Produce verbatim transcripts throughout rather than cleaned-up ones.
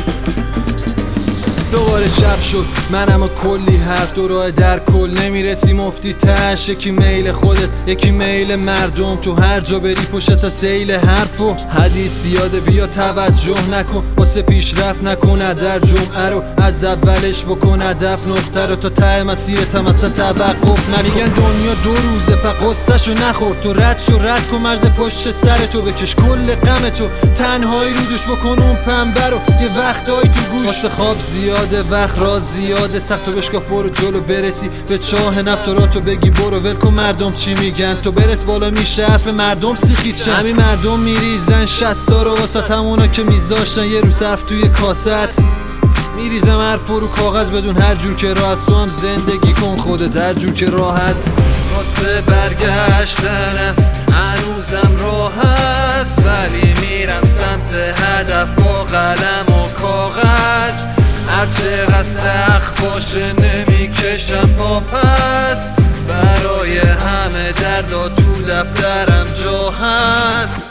دوباره شب شد منم و کلی حرف دو راه در کل نمیرسی مفتی تش. یکی میل خودت یکی میل مردم، تو هر جا بری پشت تا سیل حرف و حدیث زیاده بیا توجه نکن، واسه پیشرفت نکن در جمعه رو از اولش بکن هدف، نقطه رو تا ته مسیرت هم اصلا توقف نمیگن دنیا دو روزه پا قصه‌شو نخور، تو رد شو رد کن مرز پشت سرتو بکش کل غم تو، تنهایی رو دوش بکن اون پنبه رو یه وقتایی تو گوش، واسه خواب زیاده وقت راز زیاده، سخت و بشکاف برو جلو برسی به چاه نفت و راتو بگی برو ول کن مردم چی میگن، تو برس بالا میشه حرف مردم سیخید شن، همین مردم میریزن شصت رو واسه همونا که میذاشتن یه رو صرف توی کاست، میریزم حرف رو کاغذ بدون هر جور که راه است، تو هم زندگی کن خودت هر جور که راحت. واسه برگشتنم هنوزم راه هست، ولی میرم سمت هدف با قلم و کاغذ، هرچقدر سخت باشه نمیکشم پا پس، برای همه دردا تو دفترم جا هست.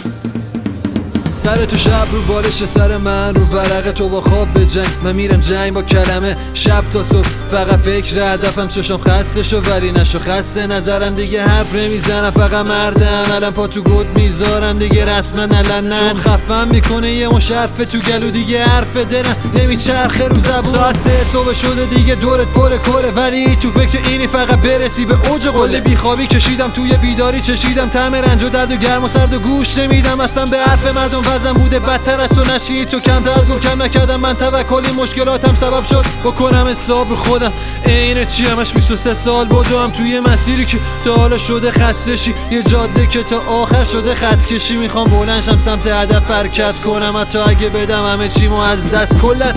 سر تو شب رو بالش سر من رو ورقه تو با خواب به جنگ، من میرم جنگ با کلمه شب تا صبح، فقط فکر هدفم چشم خسته شو ولی نشو خسته نظرم دیگه حرف نمیزنم، فقط مردم الان پا تو گود میذارم دیگه رسما الان چون خفم میکنه یه مشرف تو گلو دیگه حرف دلم نمیچرخه رو زبون، ساعت سه صبح شده دیگه دورت پر کره، ولی تو فکر اینی فقط برسی به اوج قله، بیخوابی کشیدم توی بیداری چشیدم طعم رنج و درد و گرم و سرد و گوش نمیدم اصلا به حرف مردم، وزن بوده بدتر از تو نشید تو کم از گم کم نکردم من توکلی، مشکلاتم سبب شد بکنم حساب رو خودم، اینه چی همش بیست و سه سال بودم توی مسیری که تا حالا شده خسته شی، یه جاده که تا آخر شده خط کشی، میخوام بلندشم سمت هدف حرکت کنم حتی اگه بدم همه چیمو از دست کلا.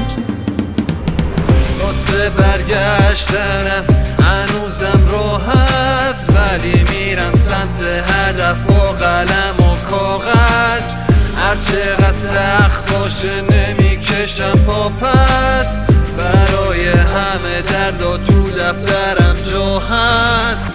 واسه برگشتنم هنوزم راه هست، ولی میرم سمت هدف با قلم و کاغذ، هرچقدر سخت باشه نمیکشم پا پس، برای همه دردا تو دفترم جا هست.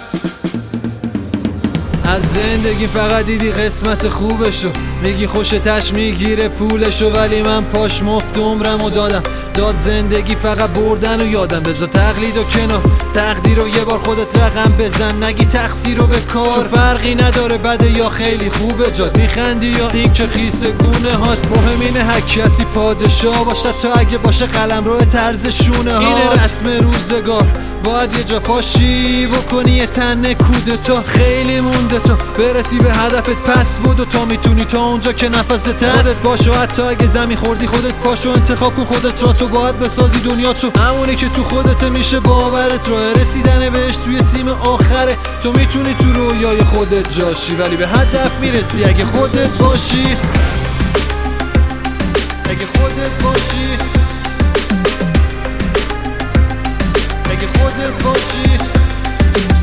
از زندگی فقط دیدی قسمت خوبشو، میگی خوشتش میگیره پولشو، ولی من پاش مفت عمرمو دادم، داد زندگی فقط بردن و یادم، بذار تقلید و کنار تقدیر رو یه بار خودت رقم بزن، نگی تقصیر رو به کار، چون فرقی نداره بده یا خیلی خوبه جات، میخندی یا این که خیس گونه هات، مهم اینه هر کسی پادشاه باشه تا اگه باشه قلم رو طرز شونه هات، اینه رسم روزگار باید یه جا پاشی بکنی یه تنه کودتا، خیلی مونده تا برسی به هدفت پس بودو تا میتونی تا اونجا که نفست هست، خودت باشو حتی اگه زمین خوردی خودت پاشو انتخاب کن خودت را، تو باید بسازی دنیا تو همونی که تو خودت میشه باورت، راه رسیدن بهش توی سیم آخره، تو میتونی تو رویای خودت جاشی ولی به هدف میرسی اگه خودت باشی، اگه خودت باشی، اگه خودت باشی.